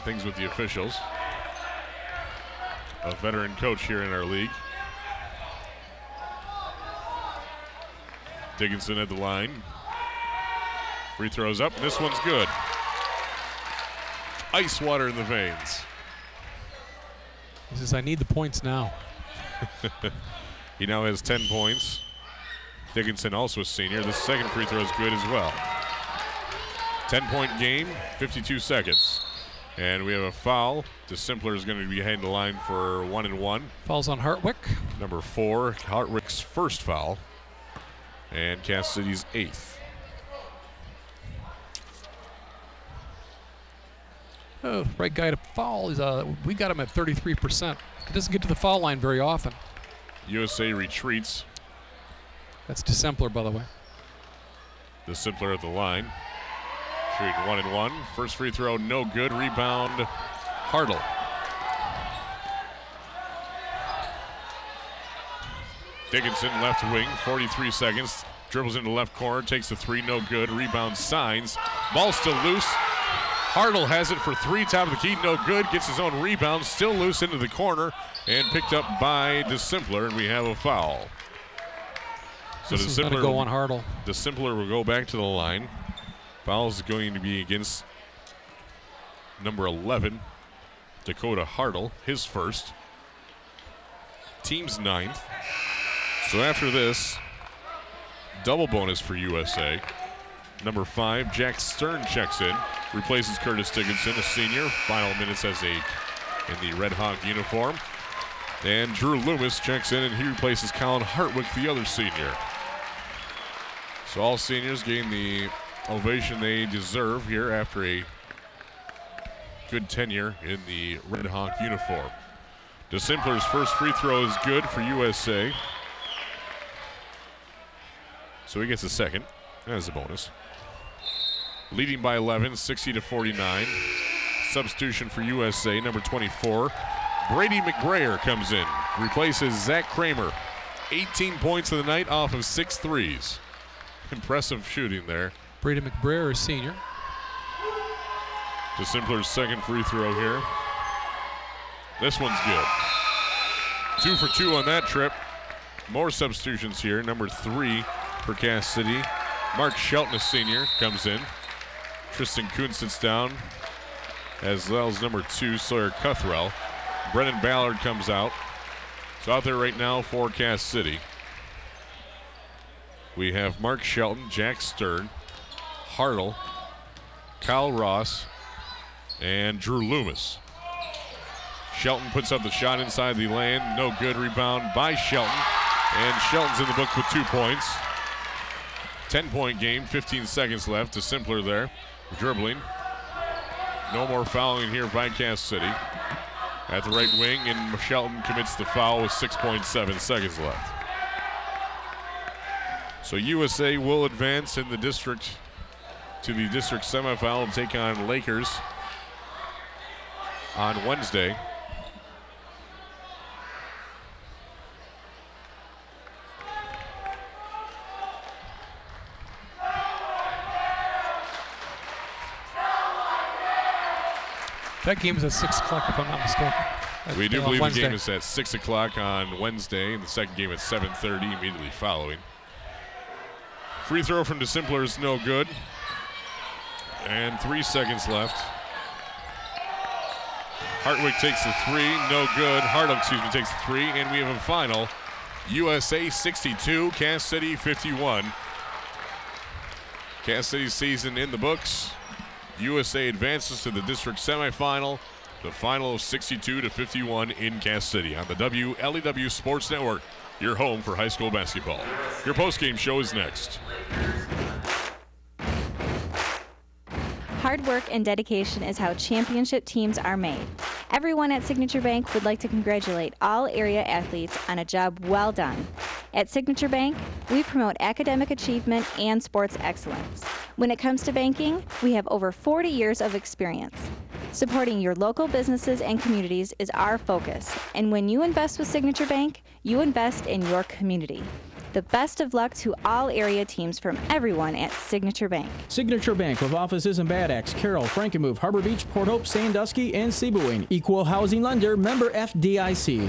things with the officials. A veteran coach here in our league. Dickinson at the line. Free throws up, and this one's good. Ice water in the veins. He says, I need the points now. He now has 10 points. Dickinson, also a senior. The second free throw is good as well. 10-point game, 52 seconds. And we have a foul. DeSimpler is going to be heading the line for 1-1. Fouls on Hartwick. Number 4, Hartwick's first foul. And Cass City's 8th. Oh, right guy to foul. We got him at 33%. He doesn't get to the foul line very often. USA retreats. That's DeSimpler, by the way. DeSimpler at the line. Shooting 1-1. First free throw, no good. Rebound, Hartle. Dickinson, left wing, 43 seconds. Dribbles into left corner, takes the three, no good. Rebound, Signs. Ball still loose. Hartle has it for three, top of the key, no good. Gets his own rebound, still loose into the corner, and picked up by DeSimpler, and we have a foul. So this is going to go on Hartle. DeSimpler will go back to the line. Foul is going to be against number 11, Dakota Hartle, his first. Team's 9th. So after this, double bonus for USA. Number 5, Jack Stern checks in, replaces Curtis Dickinson, a senior. Final minutes as in the Red Hawk uniform. And Drew Loomis checks in, and he replaces Colin Hartwick, the other senior. So all seniors getting the ovation they deserve here after a good tenure in the Red Hawk uniform. DeSimpler's first free throw is good for USA. So he gets a second as a bonus. Leading by 11, 60-49. Substitution for USA, number 24. Brady McBrayer comes in, replaces Zach Kramer. 18 points of the night off of 6 threes. Impressive shooting there. Brady McBrayer, senior. DeSimpler's second free throw here. This one's good. 2 for 2 on that trip. More substitutions here. Number 3 for Cass City. Mark Shelton, a senior, comes in. Tristan Kuhn sits down, as well as number 2, Sawyer Cuthrell. Brennan Ballard comes out. So out there right now for Cass City, we have Mark Shelton, Jack Stern, Hartle, Kyle Ross, and Drew Loomis. Shelton puts up the shot inside the lane. No good. Rebound by Shelton. And Shelton's in the book with 2 points. 10-point game, 15 seconds left. DeSimpler there, dribbling. No more fouling here by Cass City. At the right wing, and Shelton commits the foul with 6.7 seconds left. So USA will advance in the district to the district semifinal and take on Lakers on Wednesday. That game is at 6 o'clock, if I'm not mistaken. We do believe the game is at 6 o'clock on Wednesday, and the second game at 7:30 immediately following. Free throw from DeSimpler is no good. And 3 seconds left. Hartwick takes the three, no good. Hartle, takes the three, and we have a final. USA 62, Cass City 51. Cass City's season in the books. USA advances to the district semifinal. The final of 62-51 in Cass City on the WLEW Sports Network, your home for high school basketball. Your postgame show is next. Hard work and dedication is how championship teams are made. Everyone at Signature Bank would like to congratulate all area athletes on a job well done. At Signature Bank, we promote academic achievement and sports excellence. When it comes to banking, we have over 40 years of experience. Supporting your local businesses and communities is our focus, and when you invest with Signature Bank, you invest in your community. The best of luck to all area teams from everyone at Signature Bank. Signature Bank with offices in Bad Axe, Carroll, Frankenmuth, Harbor Beach, Port Hope, Sandusky, and Sebewaing. Equal housing lender, member FDIC.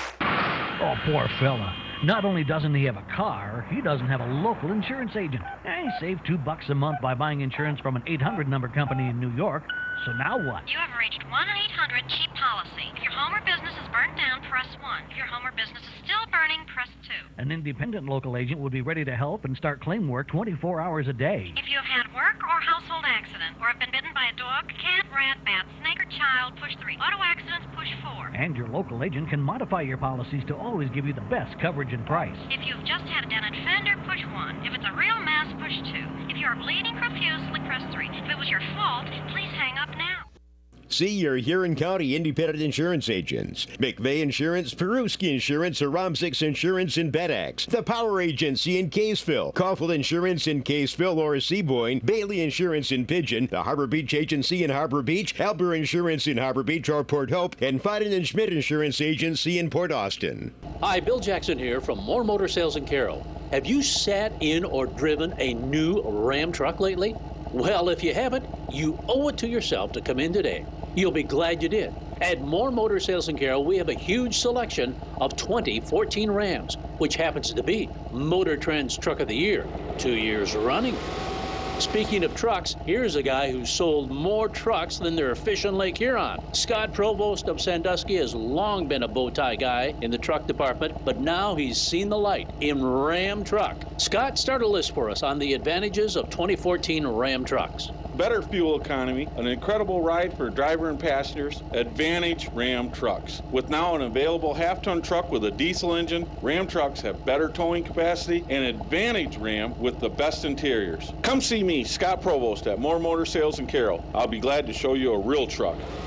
Oh, poor fella. Not only doesn't he have a car, he doesn't have a local insurance agent. He saved $2 a month by buying insurance from an 800 number company in New York. So now what? You have reached 1-800-CHEAP policy. If your home or business is burnt down, press 1. If your home or business is still burning, press 2. An independent local agent would be ready to help and start claim work 24 hours a day. If you have had work or household accident, or have been bitten by a dog, cat, rat, bat, snake, or child, push 3. Auto accidents, push 4. And your local agent can modify your policies to always give you the best coverage and price. If you've just had a dented fender, push 1. If it's a real mess, push 2. If you are bleeding profusely, press 3. If it was your fault, please hang up now. See your Huron County independent insurance agents. McVeigh Insurance, Peruski Insurance, Aramsix Insurance in Bad Axe, The Power Agency in Caseville, Caulfield Insurance in Caseville or Seaboyne, Bailey Insurance in Pigeon, the Harbor Beach Agency in Harbor Beach, Halber Insurance in Harbor Beach or Port Hope, and Fiden & Schmidt Insurance Agency in Port Austin. Hi, Bill Jackson here from More Motor Sales in Carroll. Have you sat in or driven a new Ram truck lately? Well, if you haven't, you owe it to yourself to come in today. You'll be glad you did. At More Motor Sales in Carroll, we have a huge selection of 2014 Rams, which happens to be Motor Trend's Truck of the Year, 2 years running. Speaking of trucks, here's a guy who sold more trucks than there are fish on Lake Huron. Scott Provost of Sandusky has long been a bow tie guy in the truck department, but now he's seen the light in Ram Truck. Scott, start a list for us on the advantages of 2014 Ram trucks. Better fuel economy, an incredible ride for driver and passengers, Advantage Ram trucks. With now an available half-ton truck with a diesel engine, Ram trucks have better towing capacity and Advantage Ram with the best interiors. Come see me, Scott Provost, at More Motor Sales in Carroll. I'll be glad to show you a real truck, the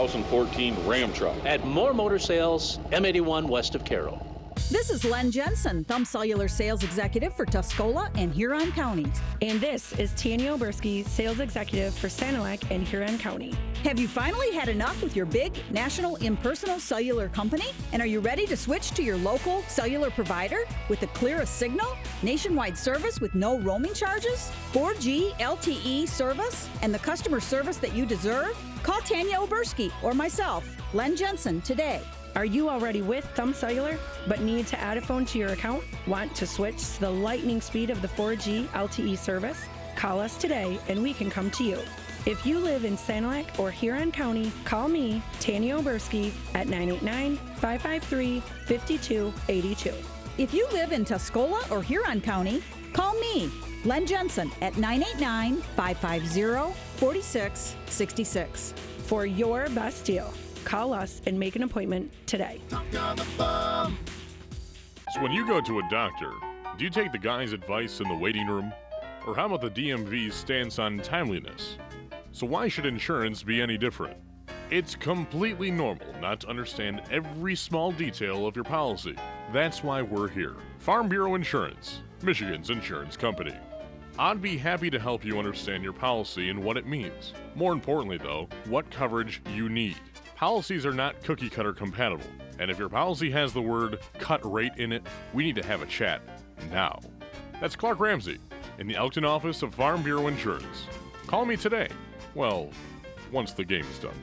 2014 Ram truck. At More Motor Sales, M81 west of Carroll. This is Len Jensen, Thumb Cellular Sales Executive for Tuscola and Huron counties. And this is Tanya Oberski, Sales Executive for Sanilac and Huron County. Have you finally had enough with your big national impersonal cellular company? And are you ready to switch to your local cellular provider with the clearest signal, nationwide service with no roaming charges, 4G LTE service, and the customer service that you deserve? Call Tanya Oberski or myself, Len Jensen, today. Are you already with Thumb Cellular but need to add a phone to your account? Want to switch to the lightning speed of the 4G LTE service? Call us today and we can come to you. If you live in Sanilac or Huron County, call me, Tanya Oberski, at 989-553-5282. If you live in Tuscola or Huron County, call me, Len Jensen, at 989-550-4666. For your best deal, call us and make an appointment today. So when you go to a doctor, do you take the guy's advice in the waiting room? Or how about the DMV's stance on timeliness? So why should insurance be any different? It's completely normal not to understand every small detail of your policy. That's why we're here. Farm Bureau Insurance, Michigan's insurance company. I'd be happy to help you understand your policy and what it means. More importantly, though, what coverage you need. Policies are not cookie-cutter compatible, and if your policy has the word cut rate in it, we need to have a chat now. That's Clark Ramsey in the Elkton office of Farm Bureau Insurance. Call me today. Well, once the game's done.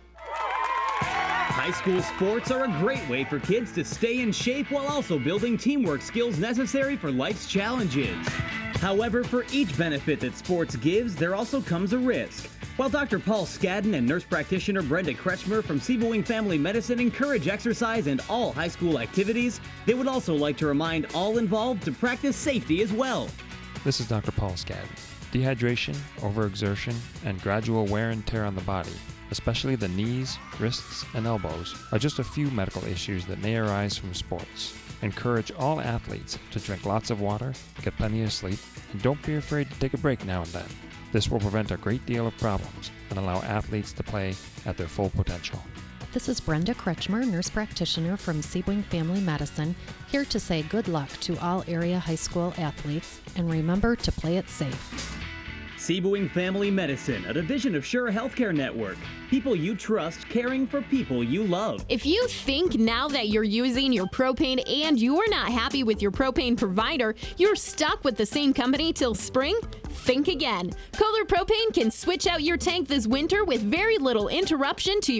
High school sports are a great way for kids to stay in shape while also building teamwork skills necessary for life's challenges. However, for each benefit that sports gives, there also comes a risk. While Dr. Paul Skadden and nurse practitioner Brenda Kretschmer from Sebewaing Family Medicine encourage exercise and all high school activities, they would also like to remind all involved to practice safety as well. This is Dr. Paul Skadden. Dehydration, overexertion, and gradual wear and tear on the body, especially the knees, wrists, and elbows, are just a few medical issues that may arise from sports. Encourage all athletes to drink lots of water, get plenty of sleep, and don't be afraid to take a break now and then. This will prevent a great deal of problems and allow athletes to play at their full potential. This is Brenda Kretschmer, nurse practitioner from Sebewaing Family Medicine, here to say good luck to all area high school athletes and remember to play it safe. Sebring Family Medicine, a division of Sure Healthcare Network. People you trust, caring for people you love. If you think now that you're using your propane and you're not happy with your propane provider, you're stuck with the same company till spring, think again. Kohler Propane can switch out your tank this winter with very little interruption to your